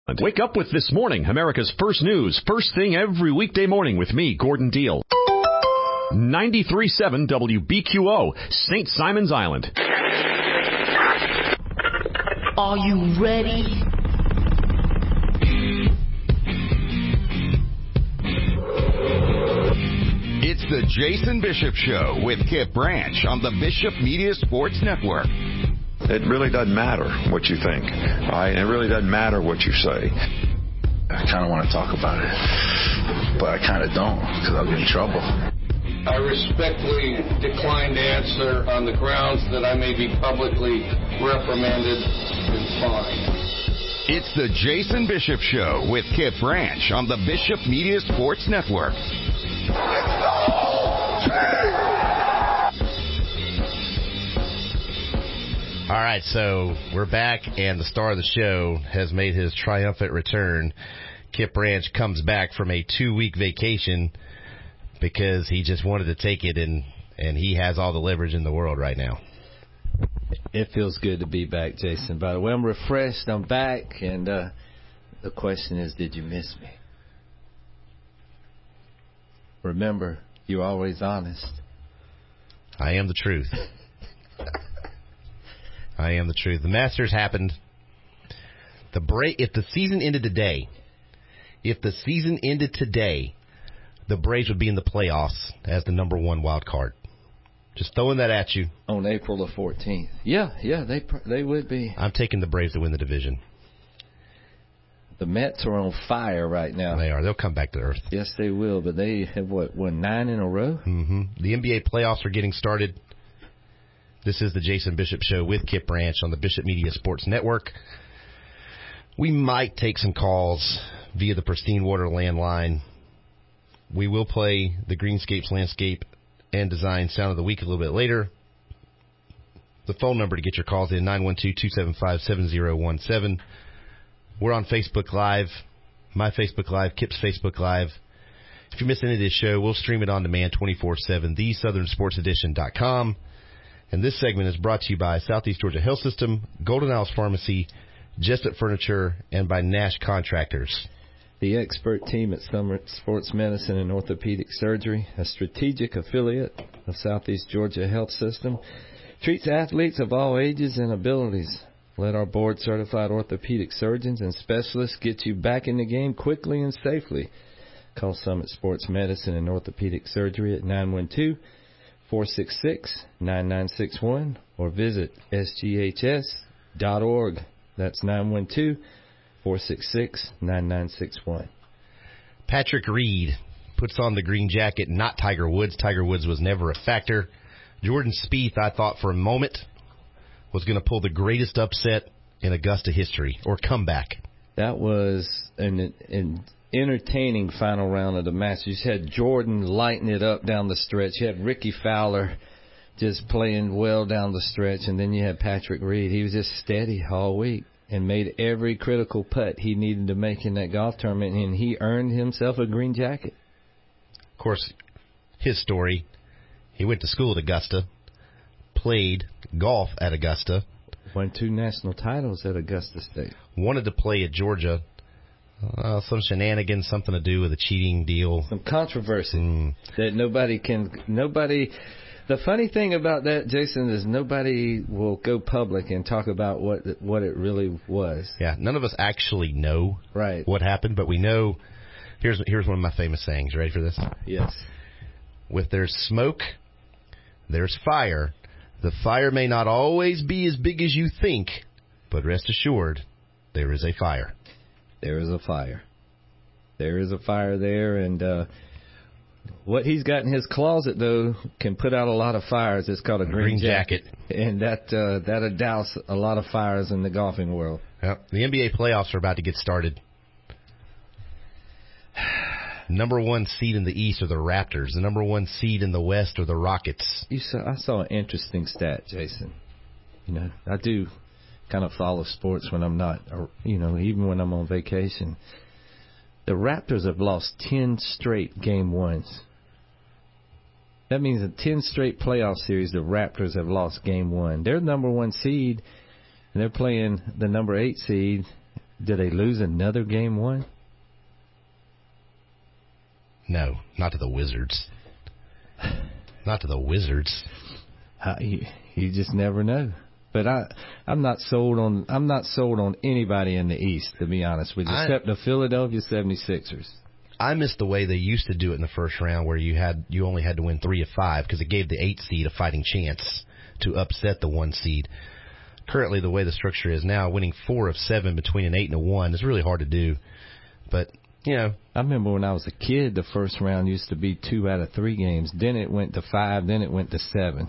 Wake up with This Morning, America's first news. First thing every weekday morning with me, Gordon Deal. 93.7 WBQO, St. Simons Island. Are you ready? It's the Jason Bishop Show with Kip Branch on the Bishop Media Sports Network. It really doesn't matter what you think, all right? It really doesn't matter what you say. I kind of want to talk about it, but I kind of don't because I'll get in trouble. I respectfully decline to answer on the grounds that I may be publicly reprimanded and fined. It's the Jason Bishop Show with Kip Branch on the Bishop Media Sports Network. All right, so we're back, and the star of the show has made his triumphant return. Kip Branch comes back from a 2-week vacation because he just wanted to take it, and he has all the leverage in the world right now. It feels good to be back, Jason. By the way, I'm refreshed. I'm back, and the question is, did you miss me? Remember, you're always honest. I am the truth. I am the truth. The Masters happened. If the season ended today, the Braves would be in the playoffs as the number 1 wild card. Just throwing that at you. On April the 14th. Yeah, they would be. I'm taking the Braves to win the division. The Mets are on fire right now. They are. They'll come back to earth. Yes, they will, but they have, won 9 in a row? Mm-hmm. The NBA playoffs are getting started. This is the Jason Bishop Show with Kip Branch on the Bishop Media Sports Network. We might take some calls via the Pristine Water landline. We will play the Greenscapes Landscape and Design Sound of the Week a little bit later. The phone number to get your calls in, 912-275-7017. We're on Facebook Live, my Facebook Live, Kip's Facebook Live. If you miss any of this show, we'll stream it on demand 24/7, theSouthernSportsEdition.com. And this segment is brought to you by Southeast Georgia Health System, Golden Isles Pharmacy, Jessup Furniture, and by Nash Contractors. The expert team at Summit Sports Medicine and Orthopedic Surgery, a strategic affiliate of Southeast Georgia Health System, treats athletes of all ages and abilities. Let our board-certified orthopedic surgeons and specialists get you back in the game quickly and safely. Call Summit Sports Medicine and Orthopedic Surgery at 912-466-9961 or visit sghs.org. That's 912-466-9961. Patrick Reed puts on the green jacket, not Tiger Woods. Tiger Woods was never a factor. Jordan Spieth, I thought for a moment, was going to pull the greatest upset in Augusta history, or comeback. That was an entertaining final round of the Masters. You had Jordan lighting it up down the stretch. You had Ricky Fowler just playing well down the stretch, and then you had Patrick Reed. He was just steady all week and made every critical putt he needed to make in that golf tournament, and he earned himself a green jacket. Of course, his story, he went to school at Augusta, played golf at Augusta. Won 2 national titles at Augusta State. Wanted to play at Georgia. Some shenanigans, something to do with a cheating deal. Some controversy that nobody. The funny thing about that, Jason, is nobody will go public and talk about what it really was. Yeah, none of us actually know what happened, but we know. Here's one of my famous sayings. Ready for this? Yes. With there's smoke, there's fire. The fire may not always be as big as you think, but rest assured, there is a fire. There is a fire. There is a fire there, and what he's got in his closet, though, can put out a lot of fires. It's called a green jacket. And that'll douse a lot of fires in the golfing world. Yep. The NBA playoffs are about to get started. Number 1 seed in the East are the Raptors. The number 1 seed in the West are the Rockets. I saw an interesting stat, Jason. I do kind of follow sports when I'm not, even when I'm on vacation. The Raptors have lost 10 straight game ones. That means in 10 straight playoff series, the Raptors have lost game 1. They're number 1 seed, and they're playing the number 8 seed. Did they lose another game one? No, not to the Wizards. Not to the Wizards. You just never know. But I'm not sold on anybody in the East, to be honest with you, except the Philadelphia 76ers. I miss the way they used to do it in the first round, where you only had to win 3 of 5 because it gave the 8 seed a fighting chance to upset the 1 seed. Currently, the way the structure is now, winning 4 of 7 between an 8 and a 1 is really hard to do. But I remember when I was a kid, the first round used to be 2 out of 3 games. Then it went to 5. Then it went to 7.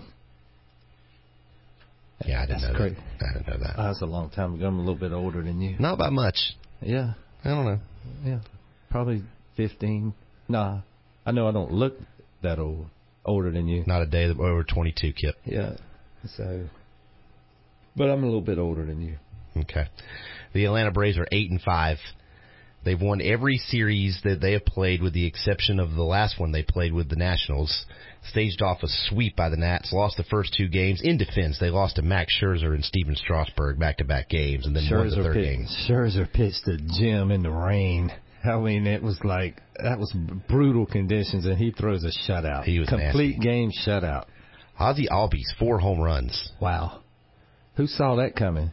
Yeah, I didn't know that. I didn't know that. That's a long time ago. I'm a little bit older than you. Not by much. Yeah. I don't know. Yeah. Probably 15. Nah. I know I don't look that old. Older than you. Not a day over 22, Kip. Yeah. So. But I'm a little bit older than you. Okay. The Atlanta Braves are 8-5. They've won every series that they have played, with the exception of the last one they played with the Nationals. Staged off a sweep by the Nats, lost the first 2 games. In defense, they lost to Max Scherzer and Steven Strasburg back-to-back games, and then won the third game. Scherzer pitched to Jim in the rain. I mean, it was like, that was brutal conditions, and he throws a shutout. He was complete nasty. Game shutout. Ozzie Albies, 4 home runs. Wow. Who saw that coming?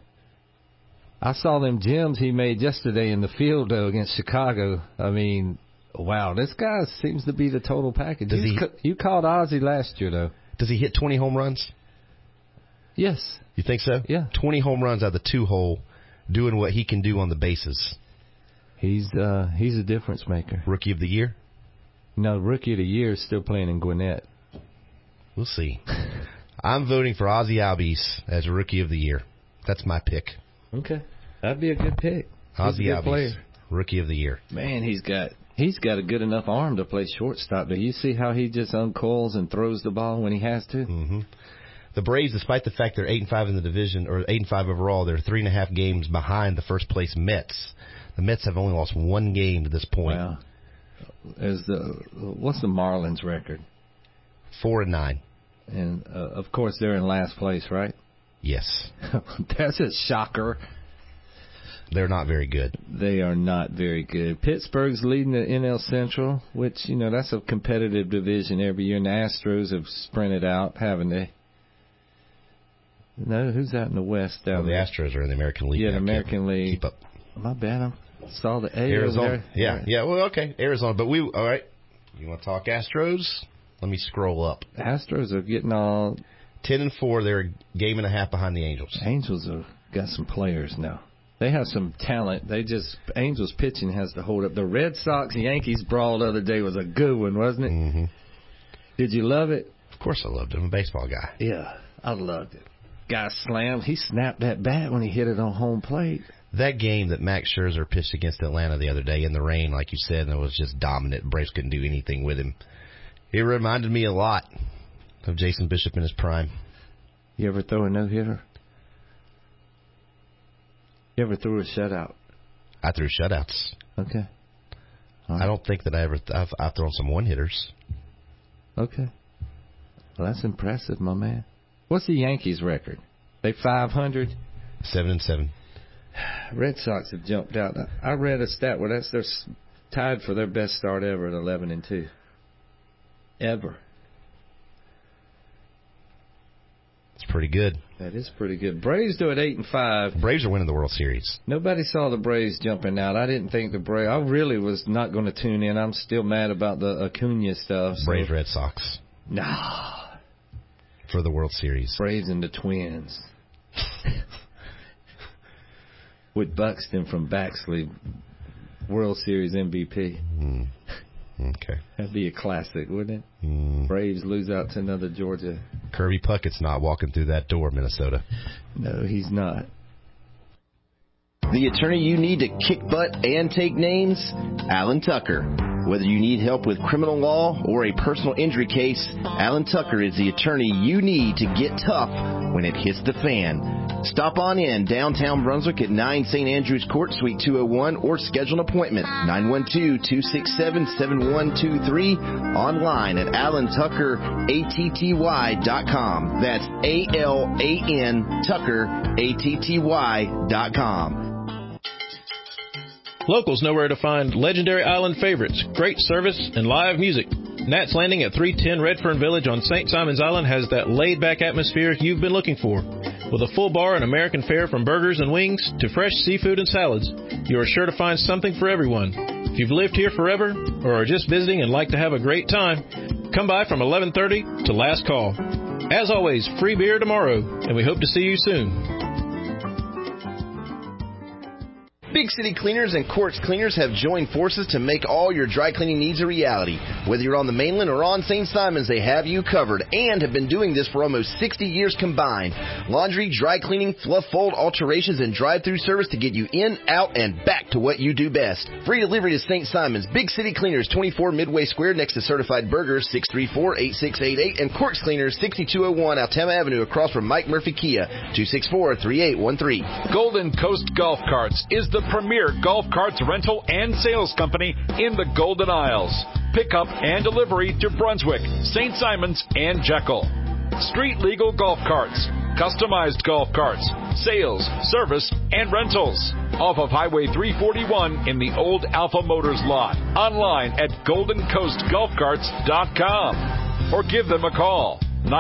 I saw them gems he made yesterday in the field, though, against Chicago. I mean, wow, this guy seems to be the total package. You called Ozzie last year, though. Does he hit 20 home runs? Yes. You think so? Yeah. 20 home runs out of the 2-hole, doing what he can do on the bases. He's a difference maker. Rookie of the year? No, Rookie of the year is still playing in Gwinnett. We'll see. I'm voting for Ozzie Albies as Rookie of the year. That's my pick. Okay. That'd be a good pick. Ozzie Albies, Rookie of the year. Man, he's got a good enough arm to play shortstop. Do you see how he just uncoils and throws the ball when he has to? Mm-hmm. The Braves, despite the fact they're 8-5 in the division, or 8-5 overall, they're 3.5 games behind the first place Mets. The Mets have only lost 1 game to this point. Wow. What's the Marlins record? 4-9. And of course they're in last place, right? Yes. That's a shocker. They're not very good. They are not very good. Pittsburgh's leading the NL Central, which, that's a competitive division every year. And the Astros have sprinted out, haven't they? No, who's out in the West? The Astros are in the American League. Yeah, the American League. Keep up. My bad. I saw the Arizona. Yeah. Well, okay, Arizona. But all right. You want to talk Astros? Let me scroll up. Astros are getting all 10-4. They're a game and a half behind the Angels. Angels have got some players now. They have some talent. Angels pitching has to hold up. The Red Sox-Yankees brawl the other day was a good one, wasn't it? Mm-hmm. Did you love it? Of course I loved it. I'm a baseball guy. Yeah, I loved it. Guy slammed. He snapped that bat when he hit it on home plate. That game that Max Scherzer pitched against Atlanta the other day in the rain, like you said, and it was just dominant. Braves couldn't do anything with him. It reminded me a lot of Jason Bishop in his prime. You ever throw a no-hitter? You ever threw a shutout? I threw shutouts. Okay. I don't think that I've thrown some one-hitters. Okay. Well, that's impressive, my man. What's the Yankees' record? They 500? 7-7. Red Sox have jumped out. I read a stat where they're tied for their best start ever at 11-2. Ever. It's pretty good. That is pretty good. Braves do at 8-5. Braves are winning the World Series. Nobody saw the Braves jumping out. I didn't think the Braves. I really was not going to tune in. I'm still mad about the Acuna stuff. Braves Red Sox. Nah. For the World Series. Braves and the Twins. With Buxton from Baxley, World Series MVP. Okay. That'd be a classic, wouldn't it? Braves lose out to another Georgia. Kirby Puckett's not walking through that door, Minnesota. No, he's not. The attorney you need to kick butt and take names? Alan Tucker. Whether you need help with criminal law or a personal injury case, Alan Tucker is the attorney you need to get tough when it hits the fan. Stop on in downtown Brunswick at 9 St. Andrews Court, Suite 201, or schedule an appointment, 912-267-7123, online at alantuckeratty.com. That's A-L-A-N Tucker, A-T-T-Y.com. Locals know where to find legendary island favorites, great service, and live music. Nat's Landing at 310 Redfern Village on St. Simon's Island has that laid-back atmosphere you've been looking for. With a full bar and American fare from burgers and wings to fresh seafood and salads, you are sure to find something for everyone. If you've lived here forever or are just visiting and like to have a great time, come by from 11:30 to last call. As always, free beer tomorrow, and we hope to see you soon. Big City Cleaners and Quartz Cleaners have joined forces to make all your dry cleaning needs a reality. Whether you're on the mainland or on St. Simons, they have you covered and have been doing this for almost 60 years combined. Laundry, dry cleaning, fluff, fold, alterations, and drive-through service to get you in, out, and back to what you do best. Free delivery to St. Simons. Big City Cleaners, 24 Midway Square next to Certified Burgers, 634-8688, and Quartz Cleaners, 6201 Altama Avenue across from Mike Murphy Kia, 264-3813. Golden Coast Golf Carts is the premier golf carts rental and sales company in the Golden Isles. Pickup and delivery to Brunswick, St. Simons, and Jekyll. Street legal golf carts, customized golf carts, sales, service, and rentals. Off of Highway 341 in the old Alpha Motors lot. Online at goldencoastgolfcarts.com or give them a call.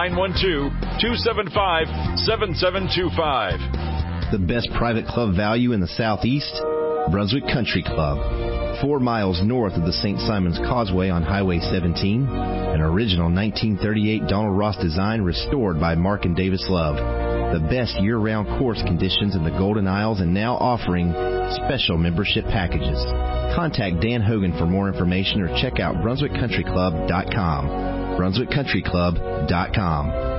912-275-7725. The best private club value in the Southeast, Brunswick Country Club. 4 miles north of the St. Simons Causeway on Highway 17, an original 1938 Donald Ross design restored by Mark and Davis Love. The best year-round course conditions in the Golden Isles and now offering special membership packages. Contact Dan Hogan for more information or check out BrunswickCountryClub.com. BrunswickCountryClub.com.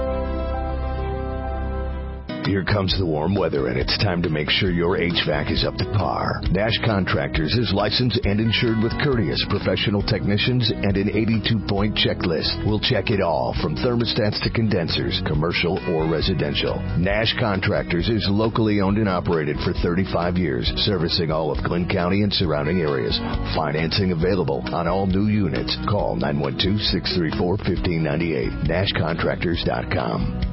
Here comes the warm weather, and it's time to make sure your HVAC is up to par. Nash Contractors is licensed and insured with courteous professional technicians and an 82-point checklist. We'll check it all, from thermostats to condensers, commercial or residential. Nash Contractors is locally owned and operated for 35 years, servicing all of Glynn County and surrounding areas. Financing available on all new units. Call 912-634-1598. NashContractors.com.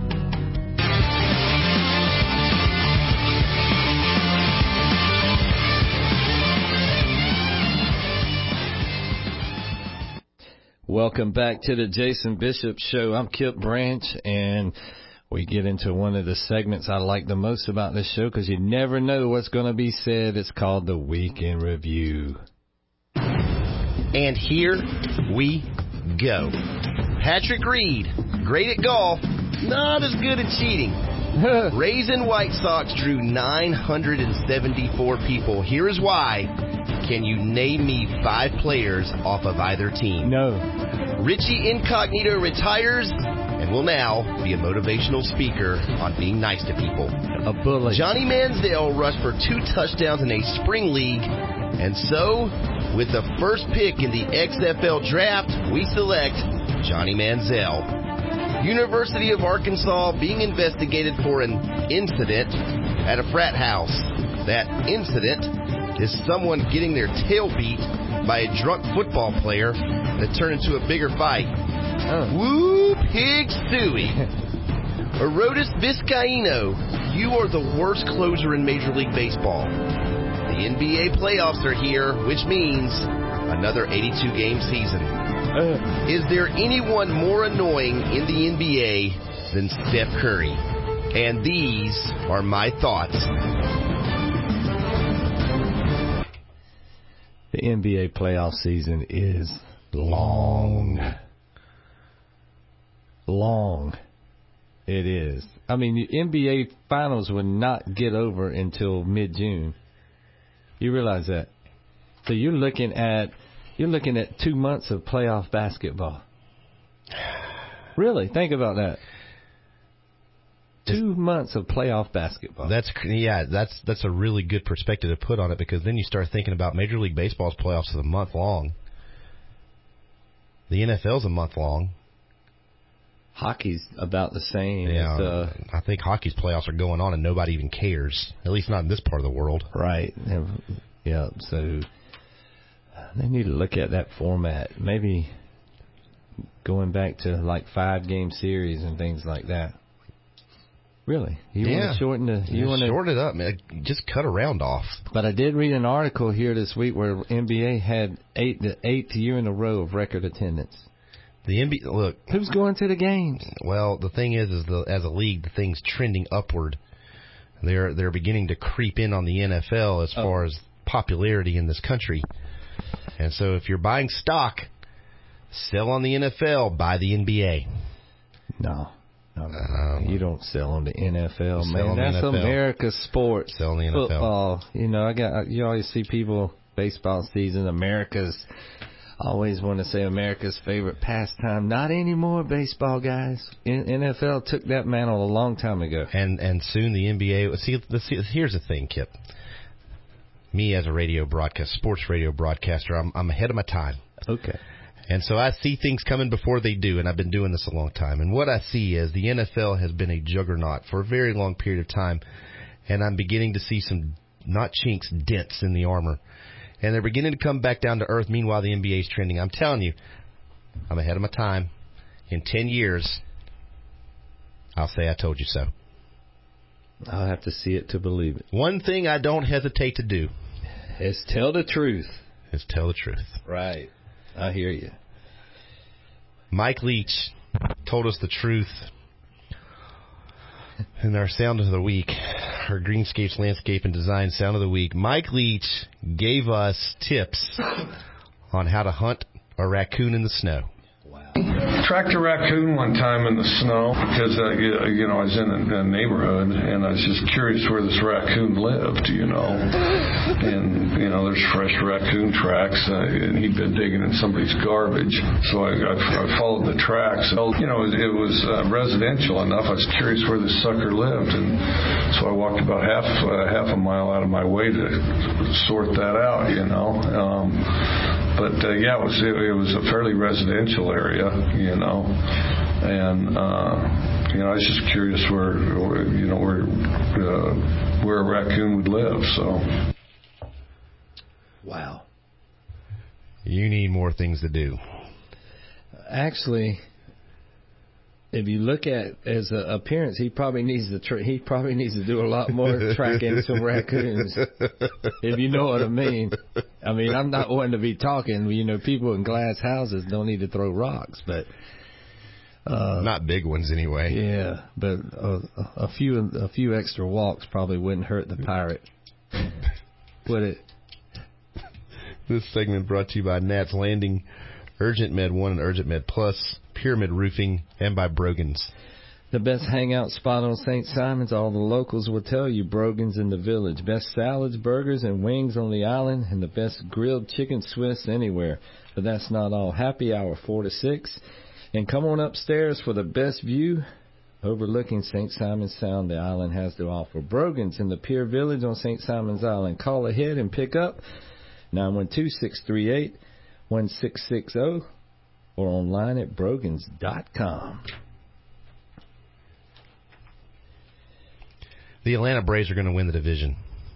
Welcome back to the Jason Bishop Show. I'm Kip Branch, and we get into one of the segments I like the most about this show because you never know what's going to be said. It's called the Week in Review. And here we go. Patrick Reed, great at golf, not as good at cheating. Rays and White Sox drew 974 people. Here's why. Can you name me 5 players off of either team? No. Richie Incognito retires and will now be a motivational speaker on being nice to people. A bully. Johnny Manziel rushed for 2 touchdowns in a spring league. And so, with the first pick in the XFL draft, we select Johnny Manziel. University of Arkansas being investigated for an incident at a frat house. That incident is someone getting their tail beat by a drunk football player that turned into a bigger fight. Woo, Pig Suey. Arodys Vizcaíno, you are the worst closer in Major League Baseball. The NBA playoffs are here, which means another 82-game season. Is there anyone more annoying in the NBA than Steph Curry? And these are my thoughts. The NBA playoff season is long. Long. It is. I mean, the NBA finals would not get over until mid-June. You realize that? So you're looking at 2 months of playoff basketball. Really, think about that. 2 months of playoff basketball. That's a really good perspective to put on it, because then you start thinking about Major League Baseball's playoffs is a month long. The NFL's a month long. Hockey's about the same. Yeah, I think hockey's playoffs are going on and nobody even cares. At least not in this part of the world. Right. Yeah. So they need to look at that format. Maybe going back to like 5-game series and things like that. Really? You want to shorten the? You want to shorten it up, man. Just cut a round off. But I did read an article here this week where NBA had the eighth year in a row of record attendance. The NBA, look, who's going to the games? Well, the thing is as a league, the thing's trending upward. They're beginning to creep in on the NFL as far as popularity in this country. And so if you're buying stock, sell on the NFL, buy the NBA. No. You don't sell on the NFL, man. That's NFL. America's sport. Sell on the NFL. Football. You always see people, baseball season, America's, always want to say America's favorite pastime. Not anymore, baseball guys. NFL took that mantle a long time ago. And soon the NBA. See, here's the thing, Kip. Me as a sports radio broadcaster, I'm ahead of my time. Okay. And so I see things coming before they do, and I've been doing this a long time. And what I see is the NFL has been a juggernaut for a very long period of time, and I'm beginning to see some, not chinks, dents in the armor. And they're beginning to come back down to earth. Meanwhile, the NBA is trending. I'm telling you, I'm ahead of my time. In 10 years, I'll say I told you so. I'll have to see it to believe it. One thing I don't hesitate to do is tell the truth. Right. I hear you. Mike Leach told us the truth in our Sound of the Week, our Greenscapes Landscape and Design Sound of the Week. Mike Leach gave us tips on how to hunt a raccoon in the snow. Tracked a raccoon one time in the snow because, I was in a neighborhood and I was just curious where this raccoon lived, And, there's fresh raccoon tracks and he'd been digging in somebody's garbage. So I followed the tracks. It was residential enough. I was curious where this sucker lived. And so I walked about half a mile out of my way to sort that out, But it was a fairly residential area, and I was just curious where a raccoon would live. So, wow, you need more things to do. Actually, if you look at as an appearance, he probably needs to do a lot more tracking some raccoons. If you know what I mean. I mean, I'm not wanting to be talking. People in glass houses don't need to throw rocks, but not big ones anyway. Yeah, but a few extra walks probably wouldn't hurt the pirate, would it? This segment brought to you by Nat's Landing, Urgent Med 1 and Urgent Med Plus, Pyramid Roofing, and by Brogan's. The best hangout spot on St. Simons, all the locals will tell you, Brogan's in the Village. Best salads, burgers, and wings on the island, and the best grilled chicken Swiss anywhere. But that's not all. Happy hour 4 to 6. And come on upstairs for the best view overlooking St. Simons Sound the island has to offer. Brogan's in the Pier Village on St. Simons Island. Call ahead and pick up 912-638-1660 or online at brogans.com. The Atlanta Braves are going to win the division.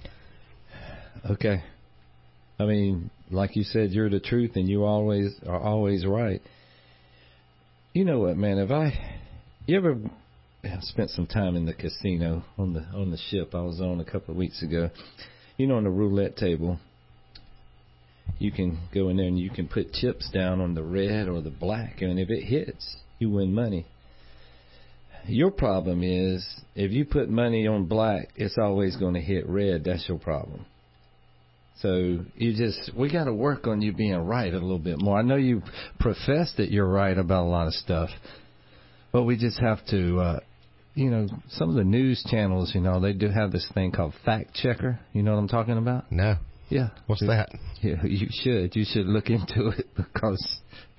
Okay. I mean, like you said, you're the truth and you always are always right. You know what, man, you ever spent some time in the casino on the ship I was on a couple of weeks ago. On the roulette table, you can go in there and you can put chips down on the red or the black, and if it hits, you win money. Your problem is if you put money on black, it's always going to hit red. That's your problem. So we got to work on you being right a little bit more. I know you profess that you're right about a lot of stuff, but we just have to, some of the news channels, they do have this thing called fact checker. You know what I'm talking about? No. Yeah. What's that? Yeah, you should. You should look into it because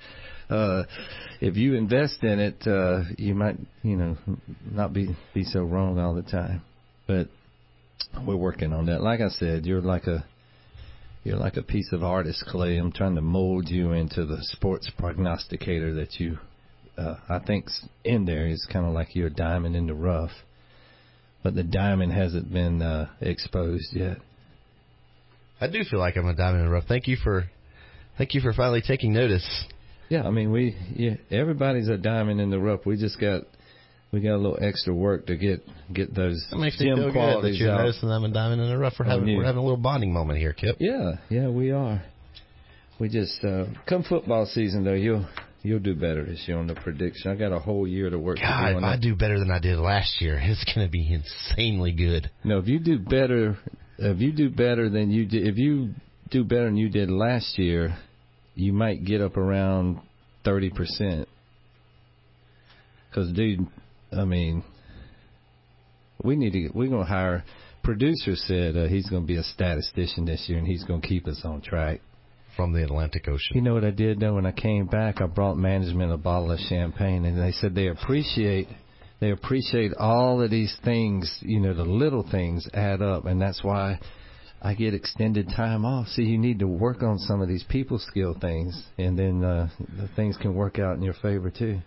if you invest in it, you might, not be so wrong all the time. But we're working on that. Like I said, you're like a piece of artist clay. I'm trying to mold you into the sports prognosticator that you, I think's in there. Is kind of like you're a diamond in the rough, but the diamond hasn't been exposed yet. I do feel like I'm a diamond in the rough. Thank you for finally taking notice. Yeah, I mean everybody's a diamond in the rough. We we got a little extra work to get those that makes me gym feel qualities good that you're out. noticing them and Diamond in the Rough. We're having a little bonding moment here, Kip. Yeah, we are. We just come football season though, you'll do better this year on the prediction. I got a whole year to work. God, if I do better than I did last year, it's going to be insanely good. No, if you do better than you did, if you do better than you did last year, you might get up around 30%. Because, dude, I mean, we're going to hire. Producer said he's going to be a statistician this year, and he's going to keep us on track. From the Atlantic Ocean. You know what I did, though? When I came back, I brought management a bottle of champagne, and they said they appreciate all of these things, the little things add up, and that's why I get extended time off. See, you need to work on some of these people skill things, and then the things can work out in your favor, too.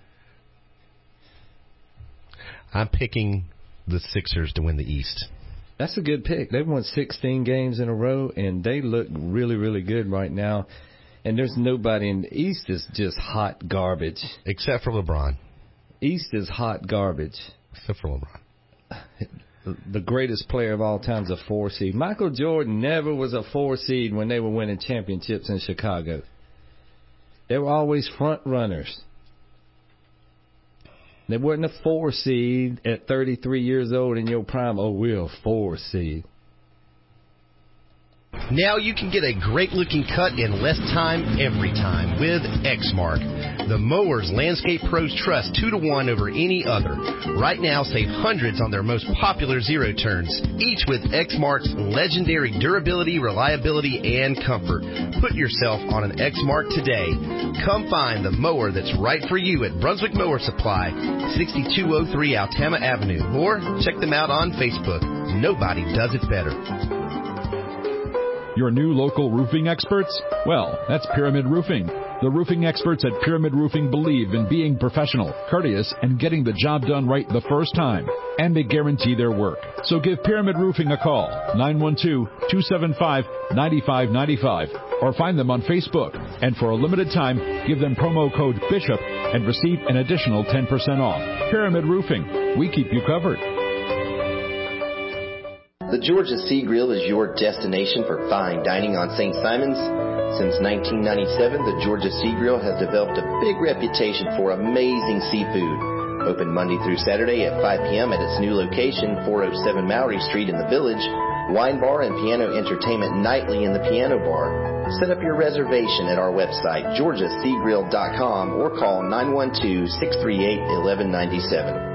I'm picking the Sixers to win the East. That's a good pick. They've won 16 games in a row, and they look really, really good right now. And there's nobody in the East is just hot garbage. Except for LeBron. East is hot garbage. Except for LeBron. The greatest player of all time is a 4 seed. Michael Jordan never was a 4 seed when they were winning championships in Chicago. They were always front runners. They weren't a 4 seed at 33 years old in your prime. Oh, we're a 4 seed. Now you can get a great-looking cut in less time every time with Exmark. The Mowers Landscape Pros trust 2-to-1 over any other. Right now, save hundreds on their most popular zero turns, each with Exmark's legendary durability, reliability, and comfort. Put yourself on an Exmark today. Come find the mower that's right for you at Brunswick Mower Supply, 6203 Altama Avenue, or check them out on Facebook. Nobody does it better. Your new local roofing experts? Well, that's Pyramid Roofing. The roofing experts at Pyramid Roofing believe in being professional, courteous, and getting the job done right the first time. And they guarantee their work. So give Pyramid Roofing a call, 912-275-9595, or find them on Facebook. And for a limited time, give them promo code BISHOP and receive an additional 10% off. Pyramid Roofing. We keep you covered. The Georgia Sea Grill is your destination for fine dining on St. Simon's. Since 1997, the Georgia Sea Grill has developed a big reputation for amazing seafood. Open Monday through Saturday at 5 p.m. at its new location, 407 Mowry Street in the Village. Wine bar and piano entertainment nightly in the piano bar. Set up your reservation at our website, georgiaseagrill.com, or call 912-638-1197.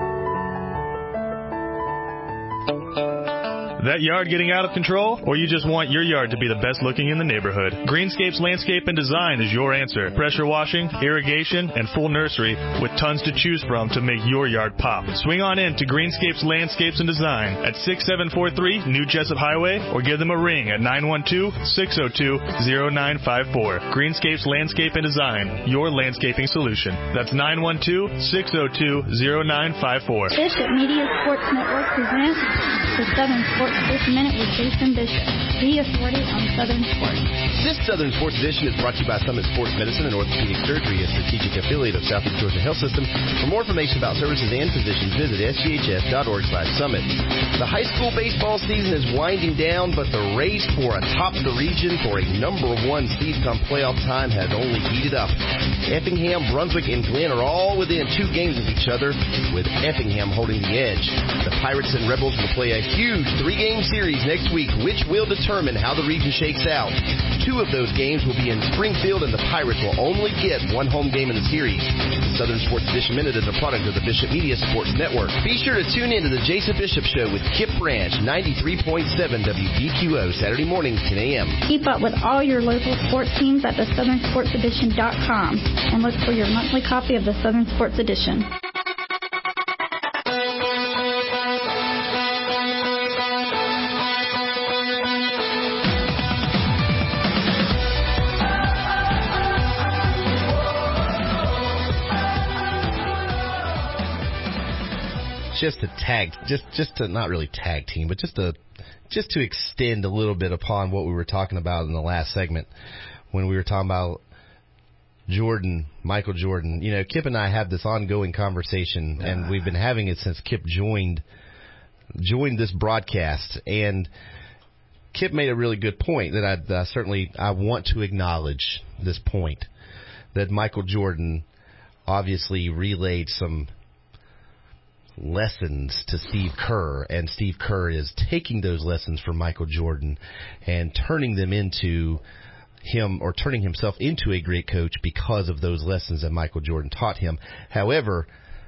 That yard getting out of control? Or you just want your yard to be the best looking in the neighborhood? Greenscapes Landscape and Design is your answer. Pressure washing, irrigation, and full nursery with tons to choose from to make your yard pop. Swing on in to Greenscapes Landscapes and Design at 6743 New Jessup Highway, or give them a ring at 912-602-0954. Greenscapes Landscape and Design, your landscaping solution. That's 912-602-0954. Bishop Media Sports Network presents the Southern Sports This Minute with Jason Bishop, the authority on Southern sports. This Southern Sports Edition is brought to you by Summit Sports Medicine and Orthopedic Surgery, a strategic affiliate of Southeast Georgia Health System. For more information about services and physicians, visit sghs.org/summit. The high school baseball season is winding down, but the race for atop the region for a number 1 seed come playoff time has only heated up. Effingham, Brunswick, and Glenn are all within 2 games of each other, with Effingham holding the edge. The Pirates and Rebels will play a huge 3-game series next week, which will determine how the region shakes out. 2 of those games will be in Springfield, and the Pirates will only get 1 home game in the series. The Southern Sports Edition Minute is a product of the Bishop Media Sports Network. Be sure to tune in to the Jason Bishop Show with Kip Branch, 93.7 WBQO, Saturday mornings, 10 a.m. Keep up with all your local sports teams at theSouthernSportsEdition.com and look for your monthly copy of the Southern Sports Edition. Just to not really tag team, but just to extend a little bit upon what we were talking about in the last segment when we were talking about Jordan, Michael Jordan. You know, Kip and I have this ongoing conversation, and we've been having it since Kip joined this broadcast. And Kip made a really good point that I want to acknowledge this point, that Michael Jordan obviously relayed some lessons to Steve Kerr, and Steve Kerr is taking those lessons from Michael Jordan and turning them into him, or turning himself into a great coach because of those lessons that Michael Jordan taught him. However,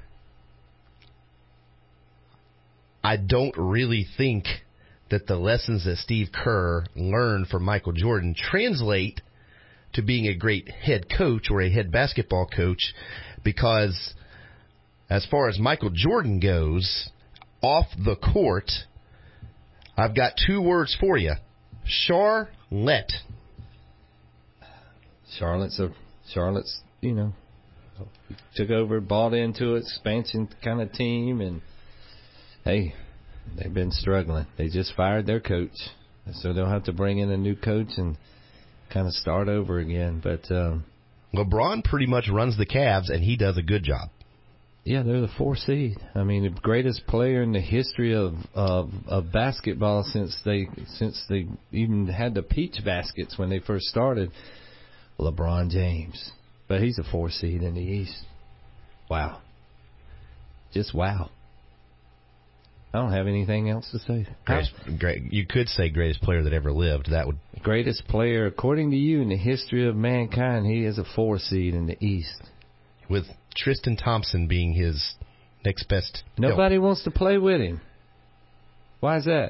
I don't really think that the lessons that Steve Kerr learned from Michael Jordan translate to being a great head coach or a head basketball coach, because as far as Michael Jordan goes, off the court, I've got 2 words for you. Charlotte. Charlotte's, you know, took over, bought into it, expansion kind of team, and hey, they've been struggling. They just fired their coach, so they'll have to bring in a new coach and kind of start over again. But LeBron pretty much runs the Cavs, and he does a good job. Yeah, they're the 4 seed. I mean, the greatest player in the history of basketball since they even had the peach baskets when they first started. LeBron James. But he's a 4 seed in the East. Wow. Just wow. I don't have anything else to say. You could say greatest player that ever lived. That would greatest player, according to you, in the history of mankind. He is a 4 seed in the East, with Tristan Thompson being his next best. Nobody wants to play with him. Why is that?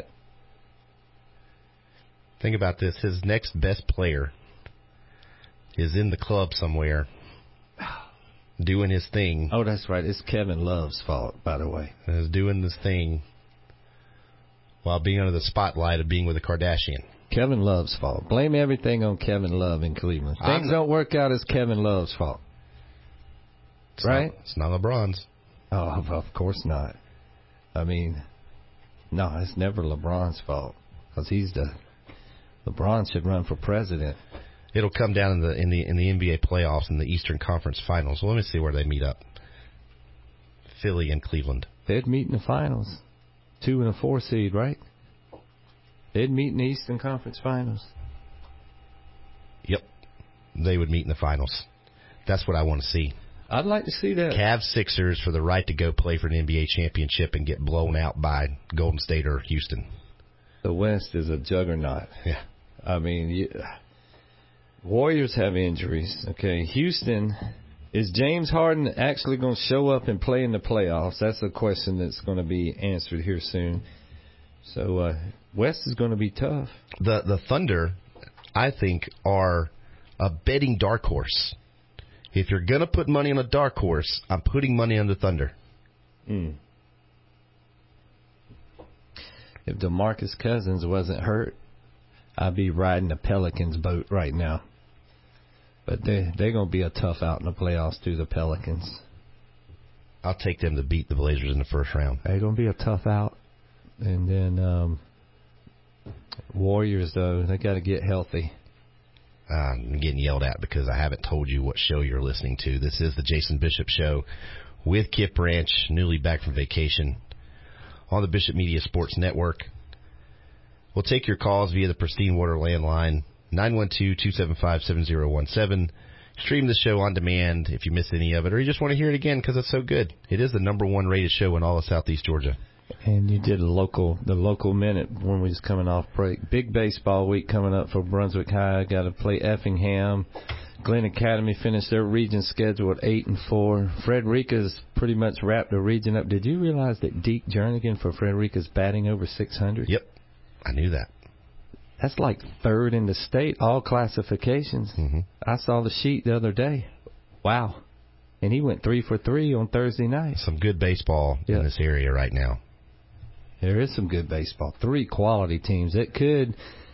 Think about this. His next best player is in the club somewhere doing his thing. Oh, that's right. It's Kevin Love's fault, by the way. Is doing this thing while being under the spotlight of being with a Kardashian. Kevin Love's fault. Blame everything on Kevin Love in Cleveland. Things don't work out as Kevin Love's fault. Right? It's not LeBron's. Oh, of course not. I mean, no, it's never LeBron's fault, because LeBron should run for president. It'll come down in the NBA playoffs in the Eastern Conference Finals. Well, let me see where they meet up. Philly and Cleveland. They'd meet in the finals. 2 and a 4 seed, right? They'd meet in the Eastern Conference Finals. Yep. They would meet in the finals. That's what I want to see. I'd like to see that. Cavs Sixers for the right to go play for an NBA championship and get blown out by Golden State or Houston. The West is a juggernaut. Yeah. I mean, Warriors have injuries. Okay, Houston, is James Harden actually going to show up and play in the playoffs? That's a question that's going to be answered here soon. So West is going to be tough. The Thunder, I think, are a betting dark horse. If you're going to put money on a dark horse, I'm putting money on the Thunder. If DeMarcus Cousins wasn't hurt, I'd be riding the Pelicans boat right now. But they're going to be a tough out in the playoffs, too, the Pelicans. I'll take them to beat the Blazers in the first round. They're going to be a tough out. And then Warriors, though, they got to get healthy. I'm getting yelled at because I haven't told you what show you're listening to. This is the Jason Bishop Show with Kip Branch, newly back from vacation, on the Bishop Media Sports Network. We'll take your calls via the Pristine Water landline, 912-275-7017. Stream the show on demand if you missed any of it, or you just want to hear it again because it's so good. It is the #1 rated show in all of Southeast Georgia. And you did the local minute when we was coming off break. Big baseball week coming up for Brunswick High. Got to play Effingham. Glen Academy finished their region schedule at 8-4. Frederica's pretty much wrapped the region up. Did you realize that Deke Jernigan for Frederica's batting over 600? Yep, I knew that. That's like 3rd in the state, all classifications. Mm-hmm. I saw the sheet the other day. Wow. And he went 3 for 3 on Thursday night. Some good baseball in this area right now. There is some good baseball. 3 quality teams. It could,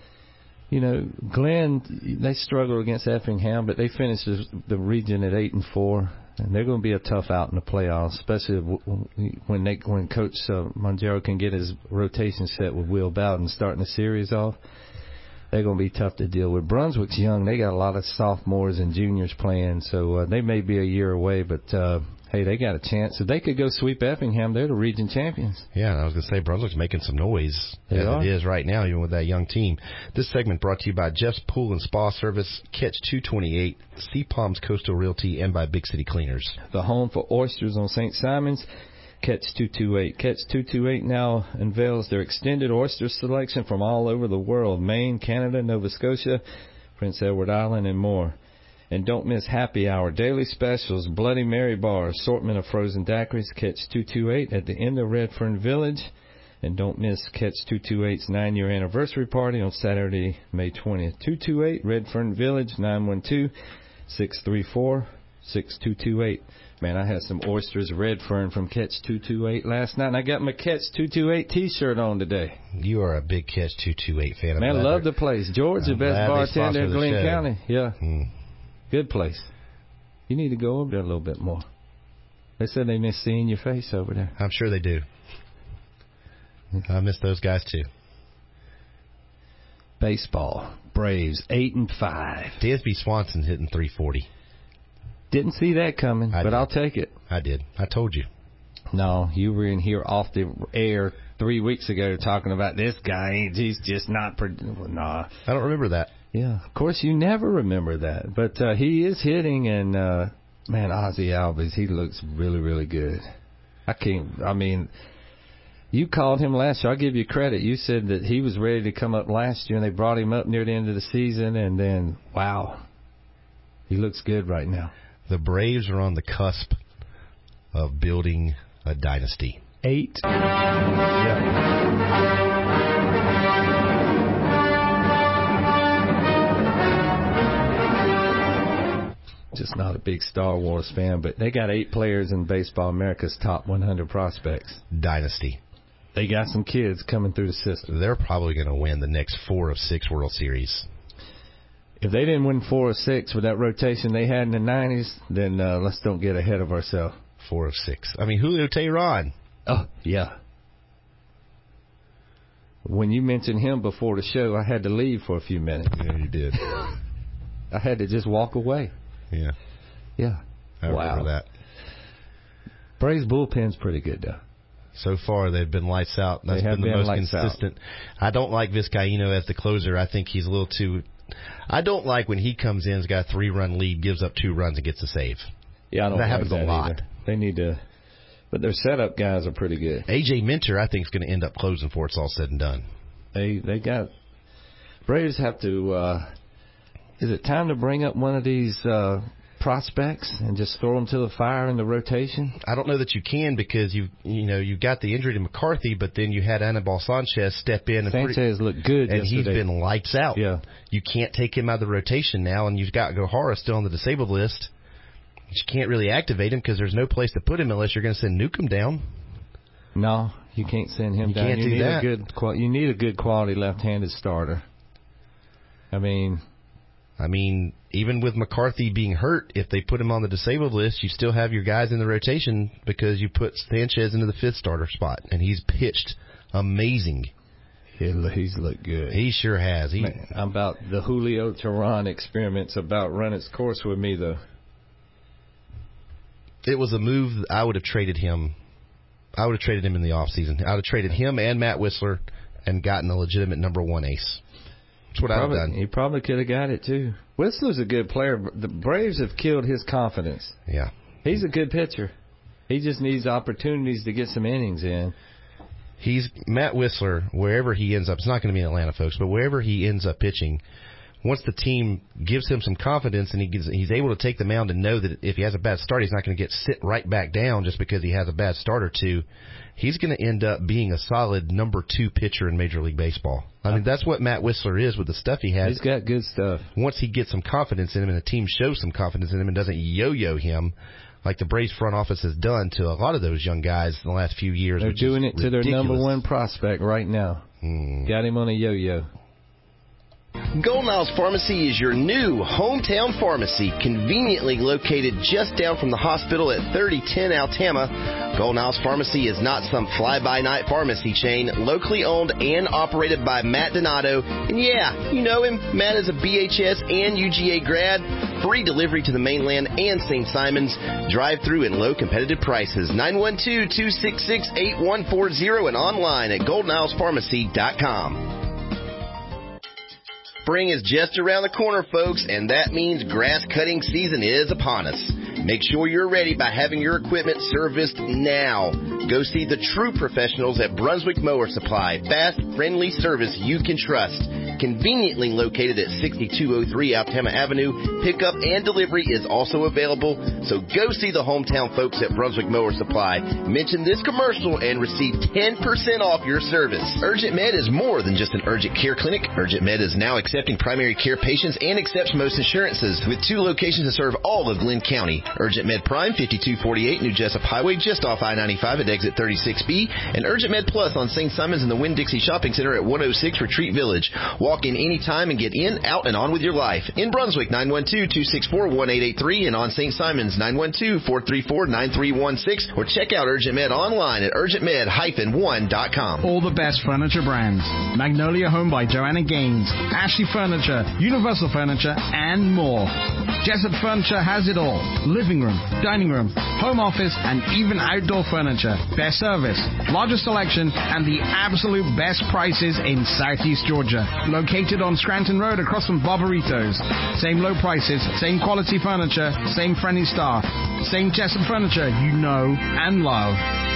Glenn, they struggled against Effingham, but they finished the region at 8-4. And they're going to be a tough out in the playoffs, especially when Coach Monjero can get his rotation set with Will Bowden starting the series off. they're going to be tough to deal with. Brunswick's young. They got a lot of sophomores and juniors playing, so they may be a year away, but hey, they got a chance. If they could go sweep Effingham, they're the region champions. Yeah, I was going to say, Brunswick's making some noise They as are. it is right now, even with that young team. This segment brought to you by Jeff's Pool and Spa Service, Catch 228, Sea Palms Coastal Realty, and by Big City Cleaners. The home for oysters on St. Simon's, Catch 228. Catch 228 now unveils their extended oyster selection from all over the world, Maine, Canada, Nova Scotia, Prince Edward Island, and more. And don't miss Happy Hour, daily specials, Bloody Mary bar, assortment of frozen daiquiris, Catch 228 at the end of Redfern Village. And don't miss Catch 228's 9-year anniversary party on Saturday, May 20th. 228 Redfern Village, 912-634-6228. Man, I had some oysters Redfern from Catch 228 last night, and I got my Catch 228 T-shirt on today. You are a big Catch 228 fan. Man, I love the place. George, the best bartender in Glenn County. Yeah. Good place. You need to go over there a little bit more. They said they miss seeing your face over there. I'm sure they do. I miss those guys, too. Baseball. Braves, 8-5. Dansby Swanson's hitting 340. Didn't see that coming, but I'll take it. I did. I told you. No, you were in here off the air 3 weeks ago talking about this guy. He's just not... Nah. I don't remember that. Yeah, of course, you never remember that. But he is hitting, and, man, Ozzie Albies, he looks really, really good. You called him last year. I'll give you credit. You said that he was ready to come up last year, and they brought him up near the end of the season, and then, wow, he looks good right now. The Braves are on the cusp of building a dynasty. 8. Just not a big Star Wars fan, but they got 8 players in Baseball America's top 100 prospects. Dynasty. They got some kids coming through the system. They're probably going to win the next 4 of 6 World Series. If they didn't win 4 or 6 with that rotation they had in the 90s, then let's don't get ahead of ourselves. 4 of 6. I mean, Julio Teheran. Oh, yeah. When you mentioned him before the show, I had to leave for a few minutes. Yeah, you did. I had to just walk away. Yeah. Yeah. I remember that. Braves bullpen's pretty good, though. So far, they've been lights out. That's been the most consistent. I don't like Vizcaíno as the closer. I think he's a little too... I don't like when he comes in, has got a 3-run lead, gives up 2 runs, and gets a save. Yeah, I don't that like happens that a lot. Either. They need to... But their setup guys are pretty good. A.J. Minter, I think, is going to end up closing before it's all said and done. They got... Braves have to... is it time to bring up one of these prospects and just throw them to the fire in the rotation? I don't know that you can because you got the injury to McCarthy, but then you had Anibal Sanchez step in. Sanchez looked good and yesterday. He's been lights out. Yeah. You can't take him out of the rotation now, and you've got Gohara still on the disabled list. You can't really activate him because there's no place to put him unless you're going to send Newcomb down. No, you can't send him down. You can't do that. You need a good quality left-handed starter. I mean, even with McCarthy being hurt, if they put him on the disabled list, you still have your guys in the rotation because you put Sanchez into the 5th starter spot, and he's pitched amazing. He's looked good. He sure has. About the Julio Teheran experiment's about run its course with me, though. It was a move I would have traded him. I would have traded him in the offseason. I would have traded him and Matt Whistler and gotten a legitimate number 1 ace. That's what I've done. He probably could have got it, too. Whistler's a good player. The Braves have killed his confidence. Yeah. He's a good pitcher. He just needs opportunities to get some innings in. Matt Whistler, wherever he ends up, it's not going to be in Atlanta, folks, but wherever he ends up pitching, once the team gives him some confidence and he's able to take the mound and know that if he has a bad start, he's not going to get sit right back down just because he has a bad start or two, he's going to end up being a solid number 2 pitcher in Major League Baseball. I mean, that's what Matt Whistler is with the stuff he has. He's got good stuff. Once he gets some confidence in him and the team shows some confidence in him and doesn't yo-yo him like the Braves front office has done to a lot of those young guys in the last few years. They're doing it to their number 1 prospect right now. Got him on a yo-yo. Golden Isles Pharmacy is your new hometown pharmacy, conveniently located just down from the hospital at 3010 Altama. Golden Isles Pharmacy is not some fly-by-night pharmacy chain, locally owned and operated by Matt Donato. And yeah, you know him. Matt is a BHS and UGA grad. Free delivery to the mainland and St. Simons. Drive-through and low competitive prices. 912-266-8140 and online at goldenilespharmacy.com. Spring is just around the corner, folks, and that means grass cutting season is upon us. Make sure you're ready by having your equipment serviced now. Go see the true professionals at Brunswick Mower Supply. Fast, friendly service you can trust. Conveniently located at 6203 Altama Avenue, pickup and delivery is also available. So go see the hometown folks at Brunswick Mower Supply. Mention this commercial and receive 10% off your service. Urgent Med is more than just an urgent care clinic. Urgent Med is now accepting primary care patients and accepts most insurances, with 2 locations to serve all of Glenn County. Urgent Med Prime, 5248 New Jessup Highway, just off I-95 at exit 36B, and Urgent Med Plus on St. Simons in the Winn-Dixie Shopping Center at 106 Retreat Village. Walk in anytime and get in, out, and on with your life. In Brunswick, 912-264-1883, and on St. Simons, 912-434-9316, or check out Urgent Med online at urgentmed-1.com. All the best furniture brands. Magnolia Home by Joanna Gaines, Ashley Furniture, Universal Furniture, and more. Jessup Furniture has it all. Living room, dining room, home office, and even outdoor furniture. Best service, largest selection, and the absolute best prices in Southeast Georgia. Located on Scranton Road across from Barbaritos. Same low prices, same quality furniture, same friendly staff. Same Jessup Furniture you know and love.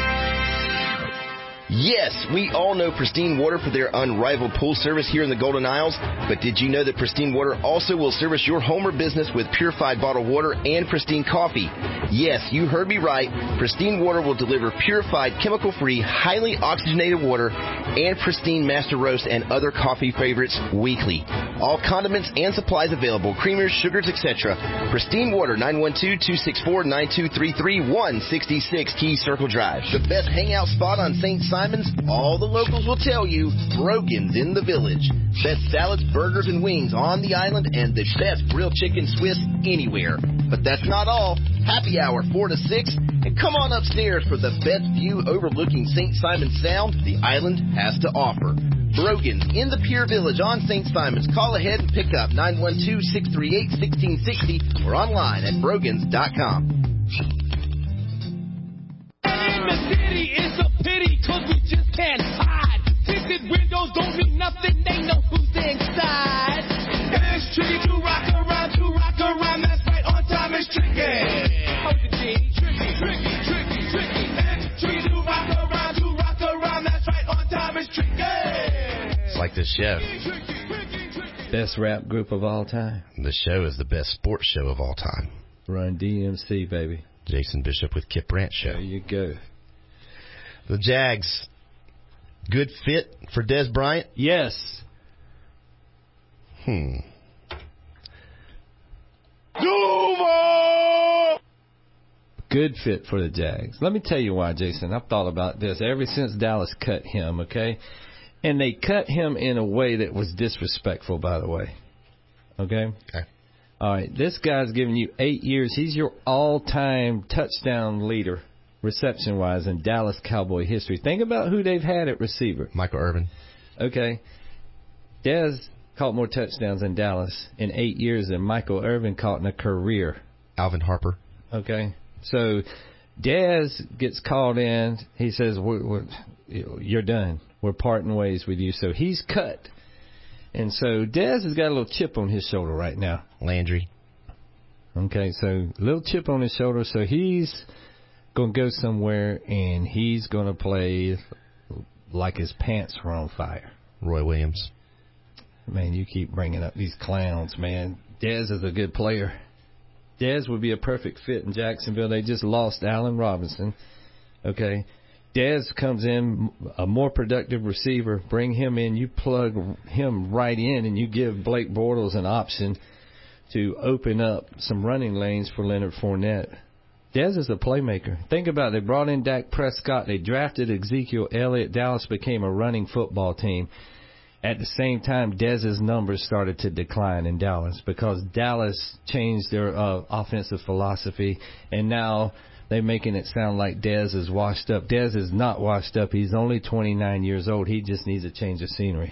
Yes, we all know Pristine Water for their unrivaled pool service here in the Golden Isles, but did you know that Pristine Water also will service your home or business with purified bottled water and pristine coffee? Yes, you heard me right. Pristine Water will deliver purified, chemical-free, highly oxygenated water and pristine Master Roast and other coffee favorites weekly. All condiments and supplies available, creamers, sugars, etc. Pristine Water, 912-264-9233, 166 Key Circle Drive. The best hangout spot on St. Simons, all the locals will tell you, Brogan's in the Village. Best salads, burgers, and wings on the island, and the best grilled chicken Swiss anywhere. But that's not all. Happy hour 4 to 6, and come on upstairs for the best view overlooking St. Simons Sound the island has to offer. Brogan's in the Pier Village on St. Simons. Call ahead and pick up 912-638-1660 or online at brogans.com. In the city, it's a pity, cause we just can't hide. Tinted windows don't mean nothing, they know who's inside. And it's tricky to rock around, that's right, on time is tricky. Hold the G, tricky. And it's tricky to rock around, that's right, on time is tricky. It's like this show. Best rap group of all time. The show is the best sports show of all time. Run DMC, baby. Jason Bishop with Kip Branch Show. There you go. The Jags, good fit for Dez Bryant? Yes. Duval! Good fit for the Jags. Let me tell you why, Jason. I've thought about this ever since Dallas cut him, okay? And they cut him in a way that was disrespectful, by the way. Okay? All right. This guy's giving you 8 years. He's your all-time touchdown leader, reception-wise, in Dallas Cowboy history. Think about who they've had at receiver. Michael Irvin. Okay. Dez caught more touchdowns in Dallas in 8 years than Michael Irvin caught in a career. Alvin Harper. Okay. So Dez gets called in. He says, you're done. We're parting ways with you. So he's cut. And so Dez has got a little chip on his shoulder right now. Landry. Okay, so a little chip on his shoulder. So he's going to go somewhere, and he's going to play like his pants are on fire. Roy Williams. Man, you keep bringing up these clowns, man. Dez is a good player. Dez would be a perfect fit in Jacksonville. They just lost Allen Robinson. Okay. Dez comes in, a more productive receiver. Bring him in. You plug him right in, and you give Blake Bortles an option to open up some running lanes for Leonard Fournette. Dez is a playmaker. Think about it. They brought in Dak Prescott. They drafted Ezekiel Elliott. Dallas became a running football team. At the same time, Dez's numbers started to decline in Dallas because Dallas changed their offensive philosophy, and now they're making it sound like Dez is washed up. Dez is not washed up. He's only 29 years old. He just needs a change of scenery.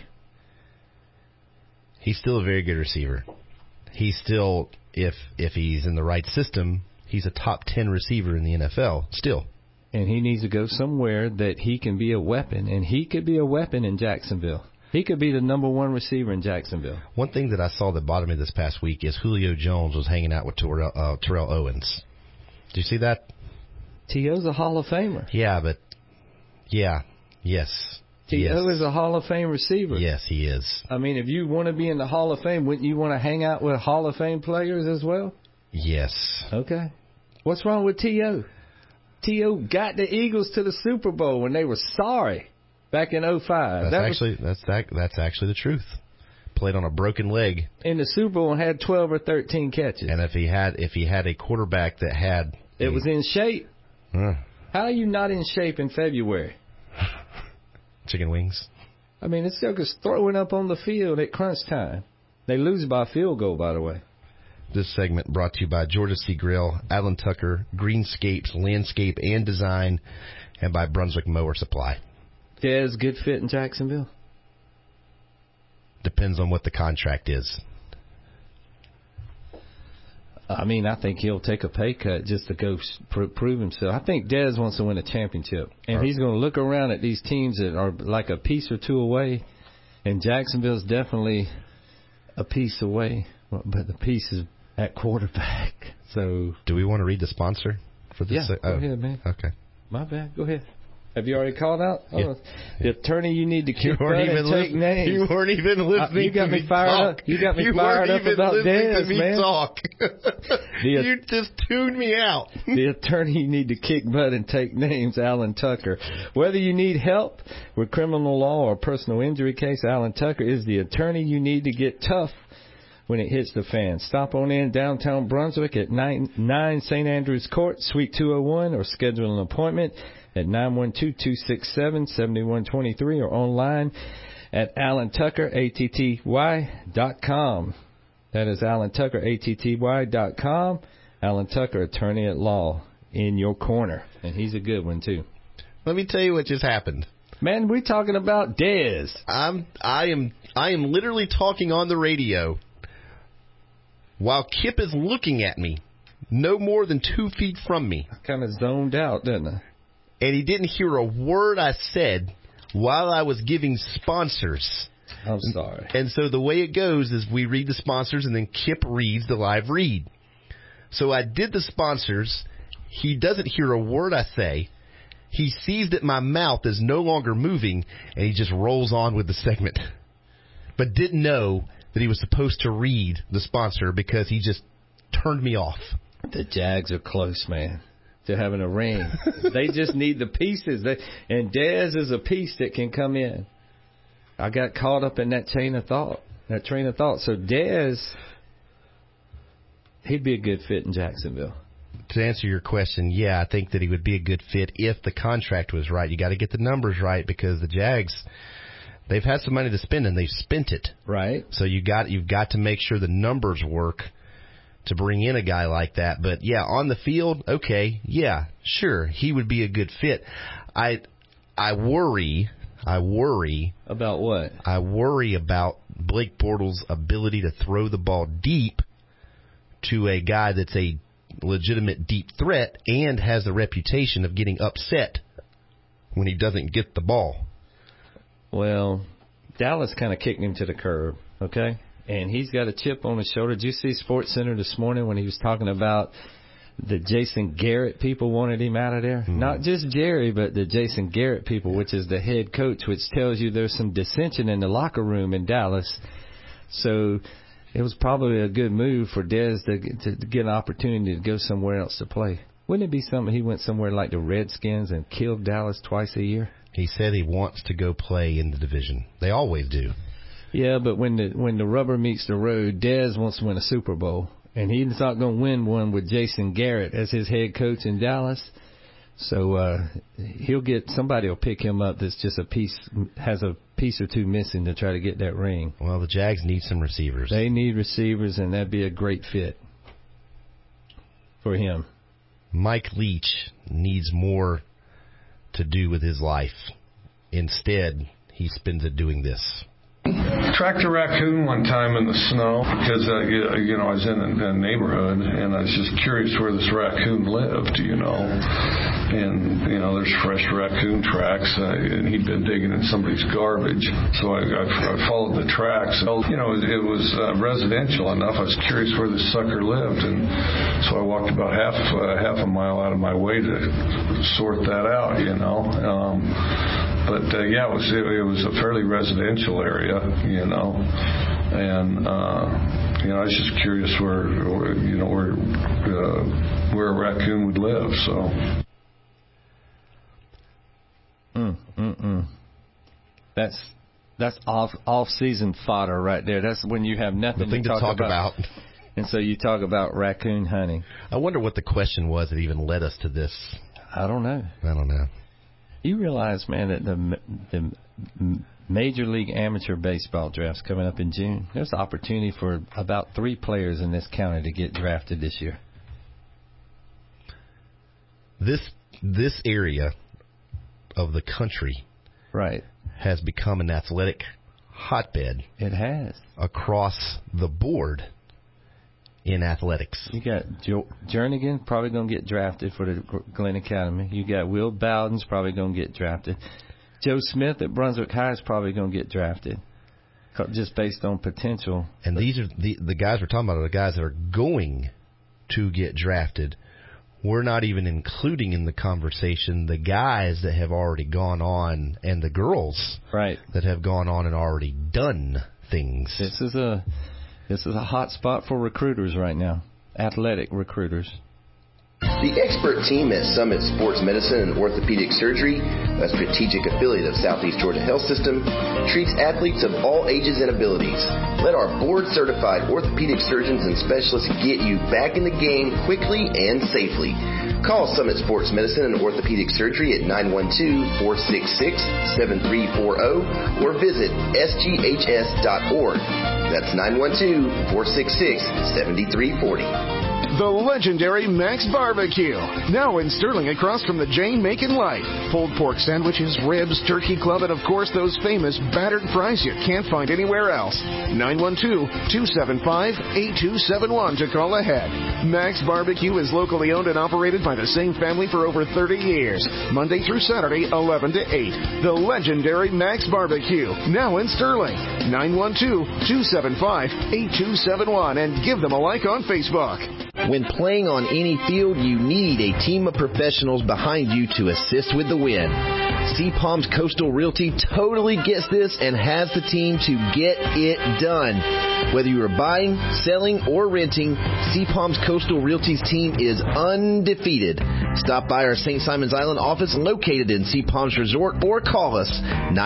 He's still a very good receiver. He's still, if he's in the right system, he's a top 10 receiver in the NFL still. And he needs to go somewhere that he can be a weapon, and he could be a weapon in Jacksonville. He could be the number one receiver in Jacksonville. One thing that I saw that bothered me this past week is Julio Jones was hanging out with Terrell Owens. Did you see that? T.O.'s a Hall of Famer. Yeah, but yes. T.O. is a Hall of Fame receiver. Yes, he is. I mean, if you want to be in the Hall of Fame, wouldn't you want to hang out with Hall of Fame players as well? Yes. Okay. What's wrong with T.O.? T.O. got the Eagles to the Super Bowl when they were sorry back in 2005. That's actually the truth. Played on a broken leg in the Super Bowl and had 12 or 13 catches. And if he had a quarterback that had was in shape. How are you not in shape in February? Chicken wings. I mean, it's just throwing up on the field at crunch time. They lose by a field goal, by the way. This segment brought to you by Georgia Sea Grill, Alan Tucker, Greenscapes, Landscape and Design, and by Brunswick Mower Supply. Dez, good fit in Jacksonville? Depends on what the contract is. I mean, I think he'll take a pay cut just to go prove himself. I think Dez wants to win a championship, and he's going to look around at these teams that are like a piece or two away, and Jacksonville's definitely a piece away, but the piece is at quarterback. So, do we want to read the sponsor for this? Yeah, go ahead, man. Okay. My bad. Go ahead. Have you already called out? Yeah. The attorney you need to keep and take names. You weren't even listening you got to me fired talk. up. You got me fired up about Dez, man. Talk. You just tuned me out. The attorney you need to kick butt and take names, Alan Tucker. Whether you need help with criminal law or personal injury case, Alan Tucker is the attorney you need to get tough when it hits the fan. Stop on in downtown Brunswick at 9 St. Andrews Court, Suite 201, or schedule an appointment at 912-267-7123 or online at AlanTuckerAtty.com. That is AlanTuckerAtty.com. Alan Tucker, attorney at law, in your corner. And he's a good one, too. Let me tell you what just happened. Man, we're talking about Dez. I am literally talking on the radio while Kip is looking at me no more than 2 feet from me. I kind of zoned out, didn't I? And he didn't hear a word I said while I was giving sponsors. I'm sorry. And so the way it goes is we read the sponsors and then Kip reads the live read. So I did the sponsors. He doesn't hear a word I say. He sees that my mouth is no longer moving, and he just rolls on with the segment. But didn't know that he was supposed to read the sponsor because he just turned me off. The Jags are close, man, to having a ring. They just need the pieces. And Dez is a piece that can come in. I got caught up in that train of thought. So Dez, he'd be a good fit in Jacksonville. To answer your question, yeah, I think that he would be a good fit if the contract was right. You got to get the numbers right because the Jags, they've had some money to spend and they've spent it. Right. So you've got to make sure the numbers work to bring in a guy like that. But yeah, on the field, okay, yeah, sure, he would be a good fit. I worry about what? I worry about Blake Bortles' ability to throw the ball deep to a guy that's a legitimate deep threat and has the reputation of getting upset when he doesn't get the ball. Well, Dallas kind of kicked him to the curb, okay? And he's got a chip on his shoulder. Did you see SportsCenter this morning when he was talking about the Jason Garrett people wanted him out of there? Mm-hmm. Not just Jerry, but the Jason Garrett people, which is the head coach, which tells you there's some dissension in the locker room in Dallas. So it was probably a good move for Dez to get an opportunity to go somewhere else to play. Wouldn't it be something he went somewhere like the Redskins and killed Dallas twice a year? He said he wants to go play in the division. They always do. Yeah, but when the rubber meets the road, Dez wants to win a Super Bowl. And he's not going to win one with Jason Garrett as his head coach in Dallas. So somebody will pick him up that's just has a piece or two missing to try to get that ring. Well, the Jags need some receivers. They need receivers, and that'd be a great fit for him. Mike Leach needs more to do with his life. Instead, he spends it doing this. Tracked a raccoon one time in the snow because, I was in a neighborhood, and I was just curious where this raccoon lived, And, there's fresh raccoon tracks, and he'd been digging in somebody's garbage. So I followed the tracks. It was residential enough. I was curious where this sucker lived, and so I walked about half a mile out of my way to sort that out, But it was a fairly residential area, and I was just curious where a raccoon would live. So. That's off-season fodder right there. That's when you have nothing to talk about. And so you talk about raccoon hunting. I wonder what the question was that even led us to this. I don't know. You realize, man, that the Major League Amateur Baseball draft's coming up in June. There's an opportunity for about 3 players in this county to get drafted this year. This area of the country, right, has become an athletic hotbed. It has across the board in athletics. You got Jernigan probably going to get drafted for the Glenn Academy. You got Will Bowden's probably going to get drafted. Joe Smith at Brunswick High is probably going to get drafted, just based on potential. And these are the guys we're talking about are the guys that are going to get drafted. We're not even including in the conversation the guys that have already gone on and the girls that have gone on and already done things. This is a hot spot for recruiters right now, athletic recruiters. The expert team at Summit Sports Medicine and Orthopedic Surgery, a strategic affiliate of Southeast Georgia Health System, treats athletes of all ages and abilities. Let our board-certified orthopedic surgeons and specialists get you back in the game quickly and safely. Call Summit Sports Medicine and Orthopedic Surgery at 912-466-7340 or visit sghs.org. That's 912-466-7340. The legendary Max Barbecue, now in Sterling across from the Jane Macon Light. Pulled pork sandwiches, ribs, turkey club, and of course those famous battered fries you can't find anywhere else. 912-275-8271 to call ahead. Max Barbecue is locally owned and operated by the same family for over 30 years. Monday through Saturday, 11 to 8. The legendary Max Barbecue, now in Sterling. 912-275-8271 and give them a like on Facebook. When playing on any field, you need a team of professionals behind you to assist with the win. Sea Palms Coastal Realty totally gets this and has the team to get it done. Whether you are buying, selling, or renting, Sea Palms Coastal Realty's team is undefeated. Stop by our St. Simons Island office located in Sea Palms Resort or call us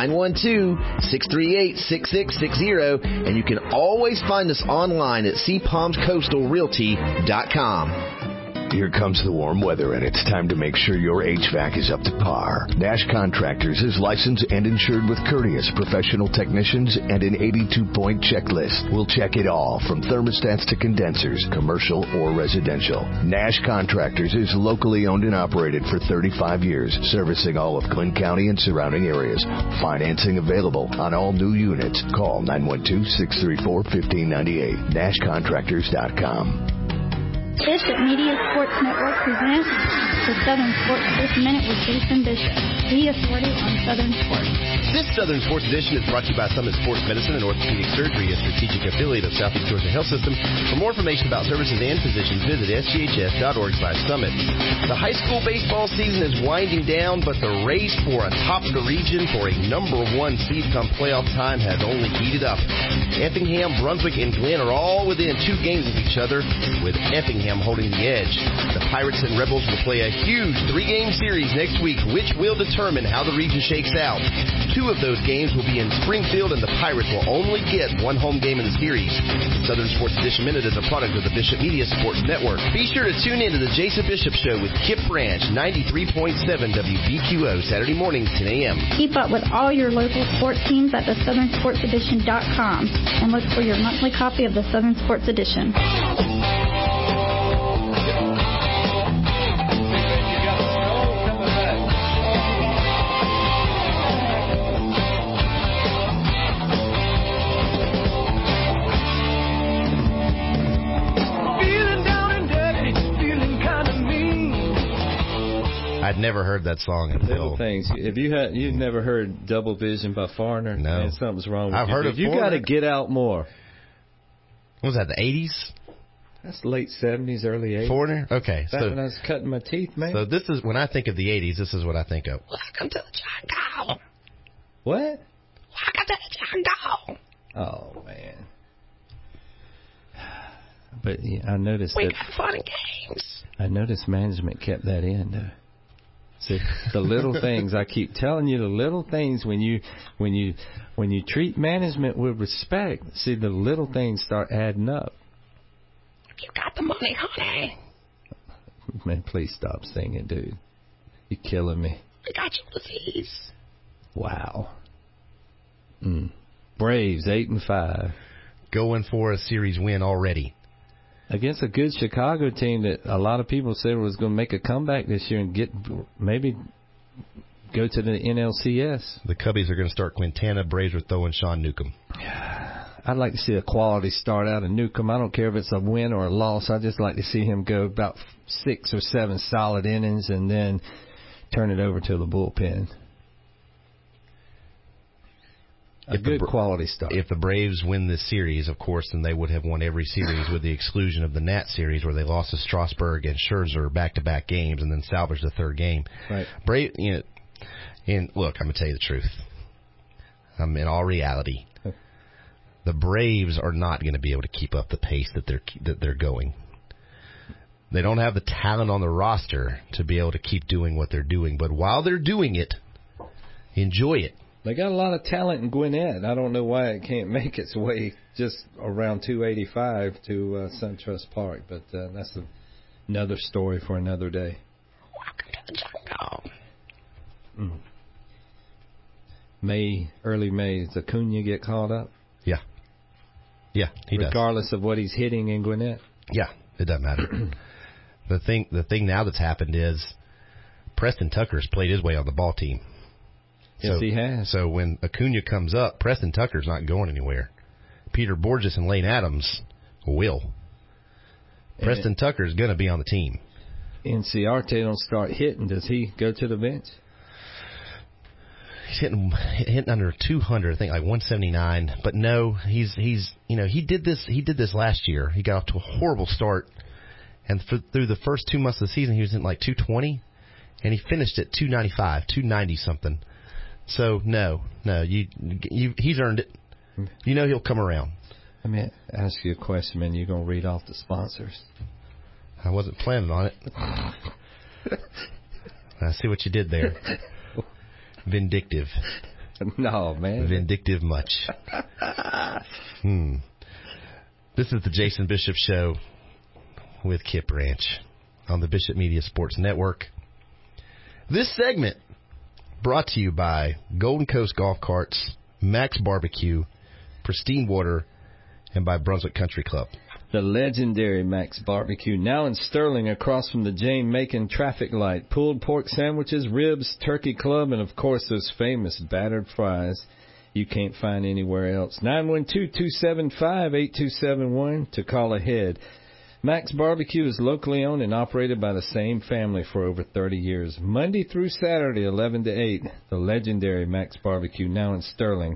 912-638-6660, and you can always find us online at seapalmscoastalrealty.com. Here comes the warm weather, and it's time to make sure your HVAC is up to par. Nash Contractors is licensed and insured with courteous professional technicians and an 82-point checklist. We'll check it all, from thermostats to condensers, commercial or residential. Nash Contractors is locally owned and operated for 35 years, servicing all of Glenn County and surrounding areas. Financing available on all new units. Call 912-634-1598. NashContractors.com. Bishop Media Sports Network presents the Southern Sports This Minute with Jason Bishop, the authority on Southern sports. This Southern Sports Edition is brought to you by Summit Sports Medicine and Orthopedic Surgery, a strategic affiliate of Southeast Georgia Health System. For more information about services and physicians, visit sghs.org/summit. The high school baseball season is winding down, but the race for atop the region for a number 1 seed come playoff time has only heated up. Effingham, Brunswick, and Glenn are all within 2 games of each other, with Effingham Birmingham holding the edge. The Pirates and Rebels will play a huge 3-game series next week, which will determine how the region shakes out. 2 of those games will be in Springfield, and the Pirates will only get 1 home game in the series. Southern Sports Edition Minute is a product of the Bishop Media Sports Network. Be sure to tune in to the Jason Bishop Show with Kip Branch, 93.7 WBQO, Saturday mornings, 10 a.m. Keep up with all your local sports teams at the SouthernSportsEdition.com and look for your monthly copy of the Southern Sports Edition. I'd never heard that song until Little things. If you've never heard Double Vision by Foreigner, no, man, something's wrong with you. I've heard of You got to get out more. What was that, the 80s? That's late 70s, early 80s. Foreigner? Okay. That's when I was cutting my teeth, man. So this is, when I think of the 80s, this is what I think of. Welcome to the jungle. What? Welcome to the jungle. Oh, man. But yeah, I noticed we that. got fun and games. I noticed management kept that in, though. See, the little things, I keep telling you, the little things when you treat management with respect, see, the little things start adding up. You got the money, honey. Man, please stop singing, dude. You're killing me. We got your disease. Wow. Braves 8-5, going for a series win already against a good Chicago team that a lot of people said was going to make a comeback this year and maybe go to the NLCS. The Cubbies are going to start Quintana. Braves are throwing Sean Newcomb. I'd like to see a quality start out of Newcomb. I don't care if it's a win or a loss. I'd just like to see him go about 6 or 7 solid innings and then turn it over to the bullpen. A good quality start. If the Braves win this series, of course, then they would have won every series with the exclusion of the Nat series where they lost to Strasburg and Scherzer back-to-back games and then salvaged the 3rd game. Right. And look, I'm going to tell you the truth. In all reality, the Braves are not going to be able to keep up the pace that they're going. They don't have the talent on the roster to be able to keep doing what they're doing. But while they're doing it, enjoy it. They got a lot of talent in Gwinnett. I don't know why it can't make its way just around 285 to SunTrust Park, but that's another story for another day. Welcome to the jungle. Early May, does Acuna get called up? Yeah. Yeah, he does. Regardless of what he's hitting in Gwinnett? Yeah, it doesn't matter. The thing now that's happened is Preston Tucker's played his way on the ball team. Yes, he has. So when Acuna comes up, Preston Tucker's not going anywhere. Peter Borges and Lane Adams will. Preston Tucker's going to be on the team. Inciarte don't start hitting. Does he go to the bench? He's hitting under 200, I think, like 179. But no, he did this last year. He got off to a horrible start, and through the first 2 months of the season, he was in like 220, and he finished at 295, 290 something. So no, he's earned it. You know he'll come around. Let me ask you a question, man. You're gonna read off the sponsors? I wasn't planning on it. I see what you did there. Vindictive. No, man. Vindictive much. This is the Jason Bishop Show with Kip Branch on the Bishop Media Sports Network. This segment brought to you by Golden Coast Golf Carts, Max Barbecue, Pristine Water, and by Brunswick Country Club. The legendary Max Barbecue, now in Sterling across from the Jane Macon traffic light. Pulled pork sandwiches, ribs, turkey club, and of course those famous battered fries you can't find anywhere else. 912-275-8271 to call ahead. Max Barbecue is locally owned and operated by the same family for over 30 years. Monday through Saturday, 11 to 8. The legendary Max Barbecue, now in Sterling.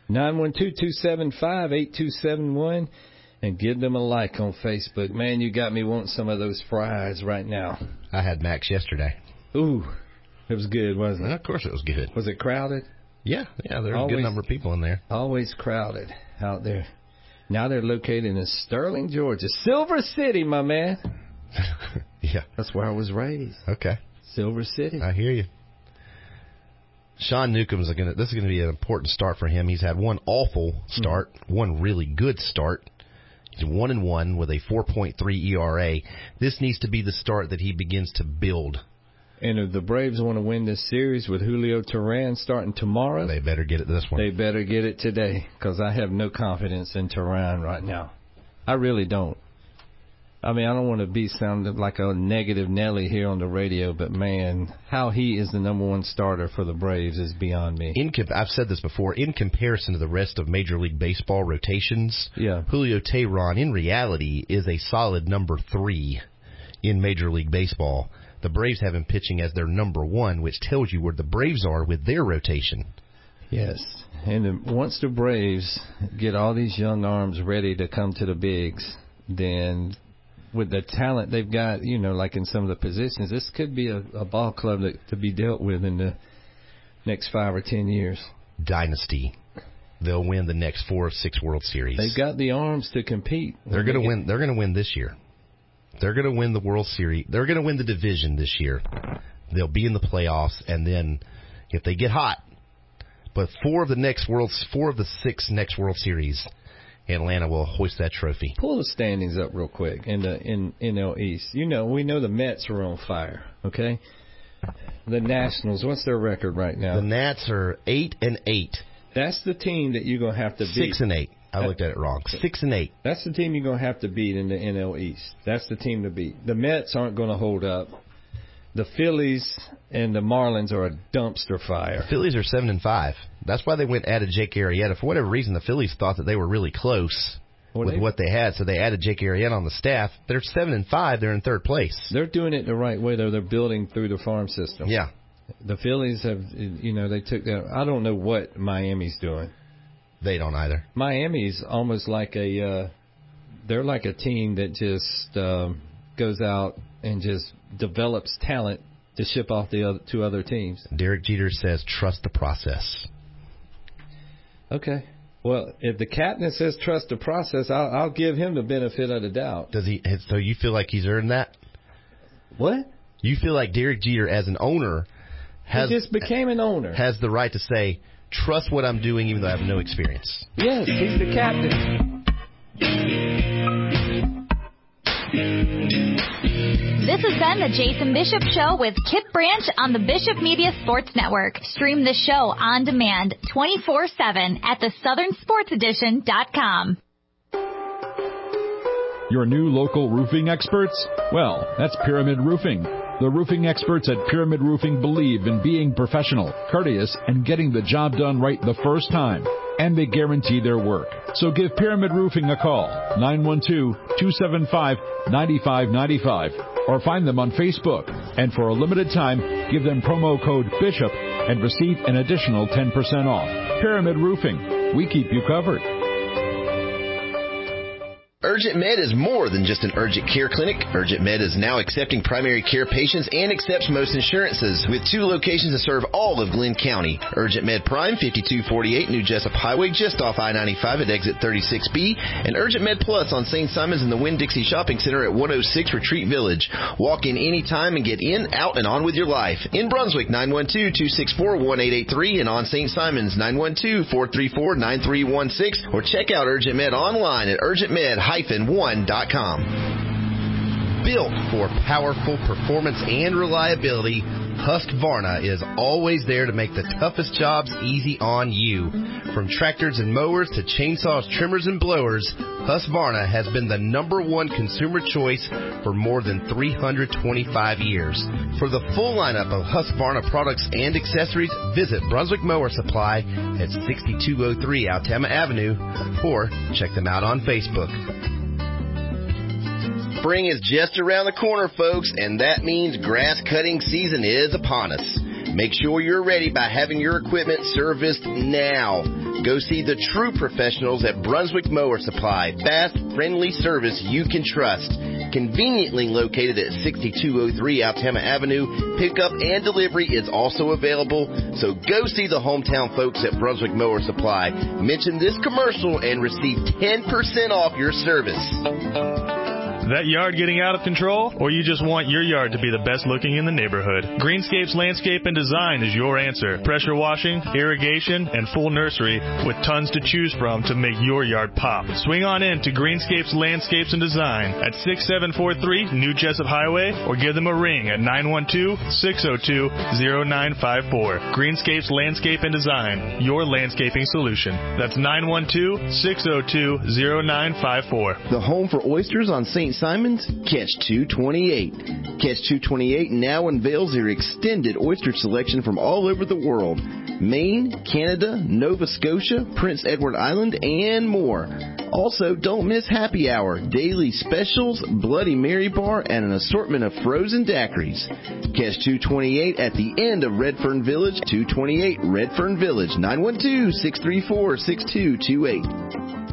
912-275-8271. And give them a like on Facebook. Man, you got me wanting some of those fries right now. I had Max yesterday. Ooh, it was good, wasn't it? Of course it was good. Was it crowded? Yeah, there was a good number of people in there. Always crowded out there. Now they're located in Sterling, Georgia. Silver City, my man. Yeah. That's where I was raised. Okay. Silver City. I hear you. Sean Newcomb's this is going to be an important start for him. He's had one awful start, one really good start. He's 1-1 with a 4.3 ERA. This needs to be the start that he begins to build. And if the Braves want to win this series with Julio Teheran starting tomorrow, they better get it this one. They better get it today, because I have no confidence in Teheran right now. I really don't. I mean, I don't want to be sounding like a negative Nelly here on the radio, but, man, how he is the number one starter for the Braves is beyond me. I've said this before. In comparison to the rest of Major League Baseball rotations, Julio Teheran, in reality, is a solid number 3 in Major League Baseball. The Braves have him pitching as their number 1, which tells you where the Braves are with their rotation. Yes, and once the Braves get all these young arms ready to come to the bigs, then with the talent they've got, like in some of the positions, this could be a ball club to be dealt with in the next 5 or 10 years. Dynasty. They'll win the next 4 or 6 World Series. They've got the arms to compete. They're going to win. They're going to win this year. They're going to win the World Series. They're going to win the division this year. They'll be in the playoffs, and then if they get hot, but 4 of the 6 next World Series, Atlanta will hoist that trophy. Pull the standings up real quick in the NL East. We know the Mets are on fire, okay? The Nationals, what's their record right now? The Nats are 8-8. That's the team that you're going to have to beat. 6-8. I looked at it wrong. 6-8. That's the team you're going to have to beat in the NL East. That's the team to beat. The Mets aren't going to hold up. The Phillies and the Marlins are a dumpster fire. The Phillies are 7-5. That's why they added Jake Arrieta. For whatever reason, the Phillies thought that they were really close with what they had, so they added Jake Arrieta on the staff. They're 7-5. They're in 3rd place. They're doing it the right way, though. They're building through the farm system. Yeah. The Phillies have, they took that. I don't know what Miami's doing. They don't either. Miami's almost like they're like a team that just goes out and just develops talent to ship off to other teams. Derek Jeter says, trust the process. Okay. Well, if the captain says trust the process, I'll give him the benefit of the doubt. Does he? So you feel like he's earned that? What? You feel like Derek Jeter, as an owner, he just became an owner, has the right to say, trust what I'm doing even though I have no experience. Yes, he's the captain. This has been the Jason Bishop Show with Kip Branch on the Bishop Media Sports Network. Stream the show on demand 24/7 at thesouthernsportsedition.com. Your new local roofing experts? Well, that's Pyramid Roofing. The roofing experts at Pyramid Roofing believe in being professional, courteous, and getting the job done right the first time. And they guarantee their work. So give Pyramid Roofing a call, 912-275-9595, or find them on Facebook. And for a limited time, give them promo code BISHOP and receive an additional 10% off. Pyramid Roofing. We keep you covered. Urgent Med is more than just an urgent care clinic. Urgent Med is now accepting primary care patients and accepts most insurances, with 2 locations to serve all of Glenn County. Urgent Med Prime, 5248 New Jessup Highway, just off I-95 at exit 36B, and Urgent Med Plus on St. Simon's in the Winn-Dixie Shopping Center at 106 Retreat Village. Walk in anytime and get in, out, and on with your life. In Brunswick, 912-264-1883, and on St. Simon's, 912-434-9316, or check out Urgent Med online at urgentmed-1.com. Built for powerful performance and reliability, Husqvarna is always there to make the toughest jobs easy on you. From tractors and mowers to chainsaws, trimmers, and blowers, Husqvarna has been the #1 consumer choice for more than 325 years. For the full lineup of Husqvarna products and accessories, visit Brunswick Mower Supply at 6203 Altama Avenue, or check them out on Facebook. Spring is just around the corner, folks, and that means grass cutting season is upon us. Make sure you're ready by having your equipment serviced now. Go see the true professionals at Brunswick Mower Supply. Fast, friendly service you can trust. Conveniently located at 6203 Altama Avenue, pickup and delivery is also available, so go see the hometown folks at Brunswick Mower Supply. Mention this commercial and receive 10% off your service. That yard getting out of control, or you just want your yard to be the best looking in the neighborhood? Greenscapes Landscape and Design is your answer. Pressure washing, irrigation, and full nursery with tons to choose from to make your yard pop. Swing on in to Greenscapes Landscapes and Design at 6743 New Jessup Highway, or give them a ring at 912-602-0954. Greenscapes Landscape and Design, your landscaping solution. That's 912-602-0954. The home for oysters on St. Simons, Catch 228. Catch 228 now unveils their extended oyster selection from all over the world. Maine, Canada, Nova Scotia, Prince Edward Island, and more. Also, don't miss happy hour, daily specials, Bloody Mary bar, and an assortment of frozen daiquiris. Catch 228 at the end of Redfern Village, 228 Redfern Village, 912-634-6228.